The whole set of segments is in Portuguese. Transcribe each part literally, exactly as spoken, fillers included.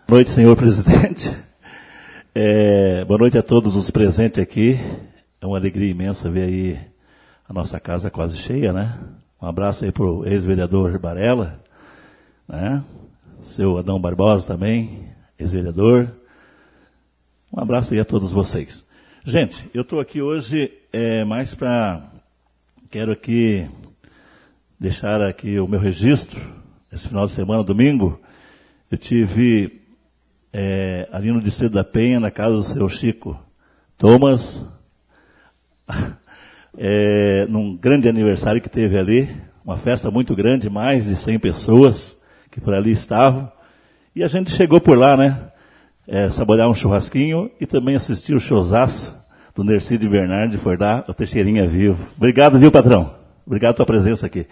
Boa noite, senhor presidente. É, boa noite a todos os presentes aqui. É uma alegria imensa ver aí a nossa casa quase cheia, né? Um abraço aí para o ex-vereador Barela, né? Seu Adão Barbosa também, ex-vereador. Um abraço aí a todos vocês. Gente, eu estou aqui hoje é, mais para... Quero aqui deixar aqui o meu registro. Esse final de semana, domingo, eu tive... É, ali no Distrito da Penha, na casa do seu Chico Thomas, é, num grande aniversário que teve ali, uma festa muito grande, mais de cem pessoas que por ali estavam, e a gente chegou por lá, né, é, saborear um churrasquinho e também assistir o showzaço do Nercídio Bernardi, foi lá, o Teixeirinha Vivo. Obrigado, viu, patrão? Obrigado pela tua presença aqui.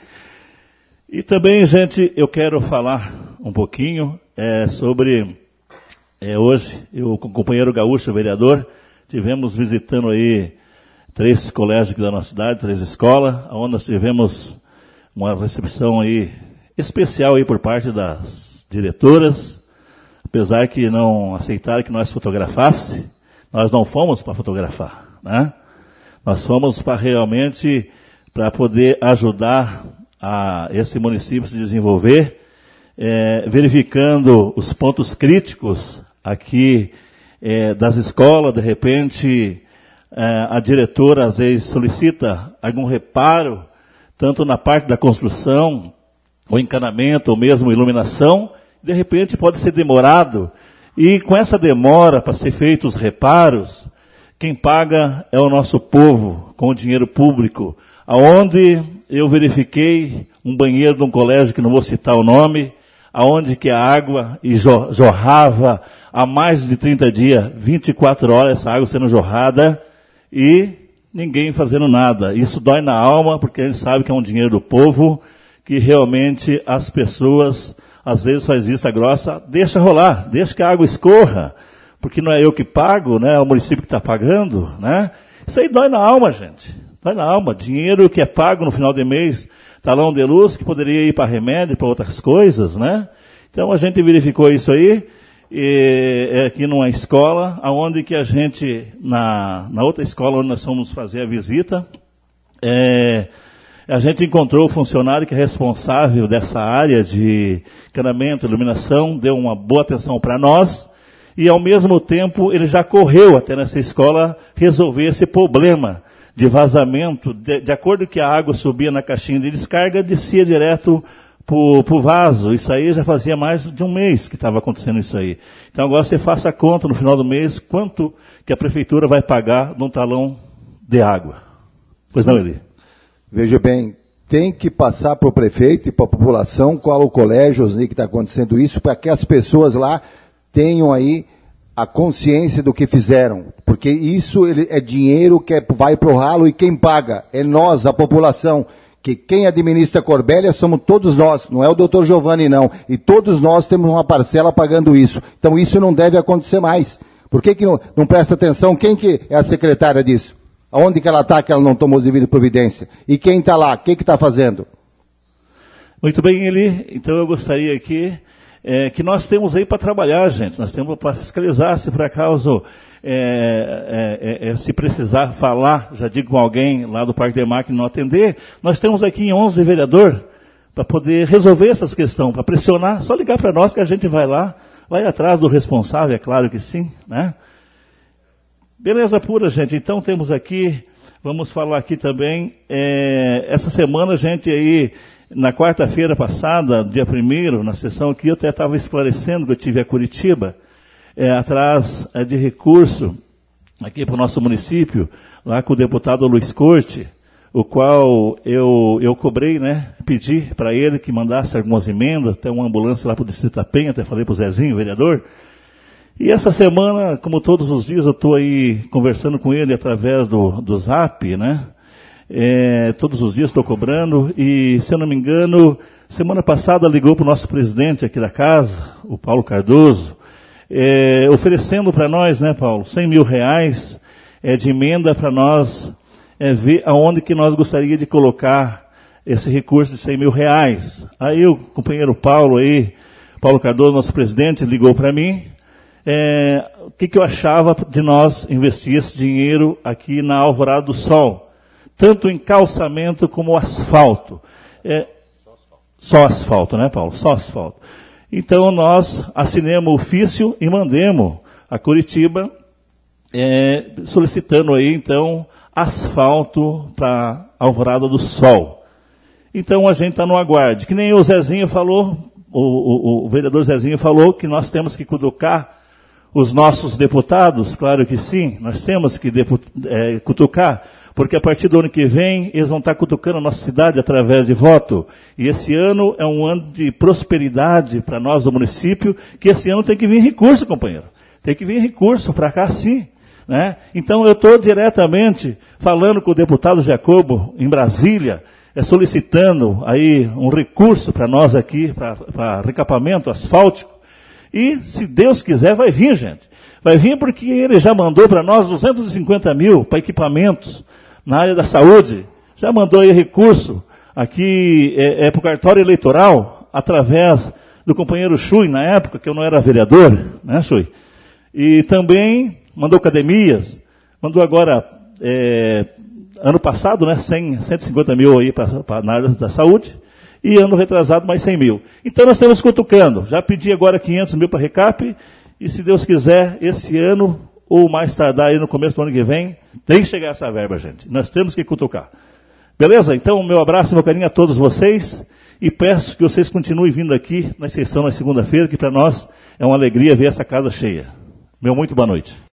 E também, gente, eu quero falar um pouquinho é, sobre... É, hoje, eu com o companheiro Gaúcho, o vereador, tivemos visitando aí três colégios aqui da nossa cidade, três escolas, onde nós tivemos uma recepção aí especial aí por parte das diretoras, apesar que não aceitaram que nós fotografasse, nós não fomos para fotografar, né? Nós fomos para realmente para poder ajudar a esse município se desenvolver, é, verificando os pontos críticos aqui é, das escolas. De repente, é, a diretora às vezes solicita algum reparo, tanto na parte da construção, ou encanamento, ou mesmo iluminação, de repente pode ser demorado, e com essa demora para ser feitos os reparos, quem paga é o nosso povo, com o dinheiro público, aonde eu verifiquei um banheiro de um colégio, que não vou citar o nome, aonde que a água jorrava há mais de trinta dias, vinte e quatro horas, essa água sendo jorrada, e ninguém fazendo nada. Isso dói na alma, porque a gente sabe que é um dinheiro do povo, que realmente as pessoas, às vezes faz vista grossa, deixa rolar, deixa que a água escorra, porque não é eu que pago, né, é o município que está pagando, né? Isso aí dói na alma, gente. Dói na alma. Dinheiro que é pago no final de mês, talão de luz, que poderia ir para remédio, para outras coisas, né? Então a gente verificou isso aí, e, é aqui numa escola, onde que a gente, na, na outra escola onde nós fomos fazer a visita, é, a gente encontrou o funcionário que é responsável dessa área de encanamento, iluminação, deu uma boa atenção para nós, e ao mesmo tempo ele já correu até nessa escola resolver esse problema de vazamento, de, de acordo que a água subia na caixinha de descarga, descia direto para o vaso. Isso aí já fazia mais de um mês que estava acontecendo isso aí. Então agora você faça a conta no final do mês, quanto que a prefeitura vai pagar num talão de água. Pois não, Eli? Veja bem, tem que passar para o prefeito e para a população qual o colégio, Osni, que está acontecendo isso, para que as pessoas lá tenham aí a consciência do que fizeram, porque isso ele, é dinheiro que é, vai para o ralo, e quem paga é nós, a população, que quem administra a Corbélia somos todos nós, não é o doutor Giovanni não, e todos nós temos uma parcela pagando isso. Então isso não deve acontecer mais. Por que que não, não presta atenção? Quem que é a secretária disso? Aonde que ela está que ela não tomou devida providência? E quem está lá? O que está fazendo? Muito bem, Eli. Então eu gostaria aqui É, que nós temos aí para trabalhar, gente. Nós temos para fiscalizar, se por acaso, é, é, é, se precisar falar, já digo com alguém lá do Parque de Máquina não atender, nós temos aqui onze vereadores para poder resolver essas questões, para pressionar, só ligar para nós que a gente vai lá, vai atrás do responsável, é claro que sim, né? Beleza pura, gente. Então temos aqui, vamos falar aqui também, é, essa semana a gente aí, na quarta-feira passada, dia primeiro, na sessão aqui, eu até estava esclarecendo que eu tive a Curitiba, é, atrás é, de recurso, aqui para o nosso município, lá com o deputado Luiz Corte, o qual eu, eu cobrei, né, pedi para ele que mandasse algumas emendas, até uma ambulância lá para o Distrito da Penha, até falei para o Zezinho, vereador. E essa semana, como todos os dias, eu estou aí conversando com ele através do, do Zap, né? É, todos os dias estou cobrando, e, se eu não me engano, semana passada ligou para o nosso presidente aqui da casa, o Paulo Cardoso, é, oferecendo para nós, né, Paulo, cem mil reais é, de emenda para nós é, ver aonde que nós gostaríamos de colocar esse recurso de cem mil reais. Aí o companheiro Paulo aí Paulo Cardoso, nosso presidente, ligou para mim, é, o que, que eu achava de nós investir esse dinheiro aqui na Alvorada do Sol, tanto em calçamento como asfalto. É, só asfalto, né, Paulo? Só asfalto. Então, nós assinemos o ofício e mandemos a Curitiba, é, solicitando aí, então, asfalto para Alvorada do Sol. Então, a gente está no aguarde. Que nem o Zezinho falou, o, o, o vereador Zezinho falou que nós temos que cutucar os nossos deputados, claro que sim, nós temos que deput, é, cutucar, porque a partir do ano que vem, eles vão estar cutucando a nossa cidade através de voto. E esse ano é um ano de prosperidade para nós do município, que esse ano tem que vir recurso, companheiro. Tem que vir recurso para cá, sim. Né? Então, eu estou diretamente falando com o deputado Jacobo, em Brasília, é, solicitando aí um recurso para nós aqui, para recapamento asfáltico. E, se Deus quiser, vai vir, gente. Vai vir porque ele já mandou para nós duzentos e cinquenta mil para equipamentos na área da saúde. Já mandou aí recurso aqui é, é, para o cartório eleitoral, através do companheiro Chui, na época, que eu não era vereador, né, Chui? E também mandou academias, mandou agora, é, ano passado, né, cem, cento e cinquenta mil aí pra, pra, na área da saúde, e ano retrasado mais cem mil. Então nós estamos cutucando. Já pedi agora quinhentos mil para recap, e se Deus quiser, esse ano, ou mais tardar aí no começo do ano que vem, tem que chegar essa verba, gente. Nós temos que cutucar. Beleza? Então, meu abraço e meu carinho a todos vocês, e peço que vocês continuem vindo aqui na sessão na segunda-feira, que para nós é uma alegria ver essa casa cheia. Meu muito boa noite.